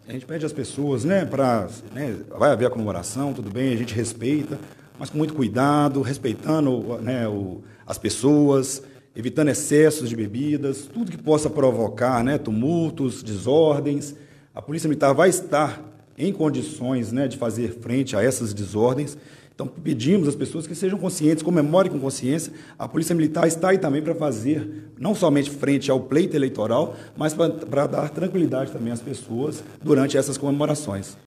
A gente pede às pessoas, né, vai haver a comemoração, tudo bem, a gente respeita, mas com muito cuidado, respeitando, né, as pessoas, evitando excessos de bebidas, tudo que possa provocar, né, tumultos, desordens. A Polícia Militar vai estar em condições, né, de fazer frente a essas desordens. Então, pedimos às pessoas que sejam conscientes, comemorem com consciência. A Polícia Militar está aí também para fazer, não somente frente ao pleito eleitoral, mas para dar tranquilidade também às pessoas durante essas comemorações.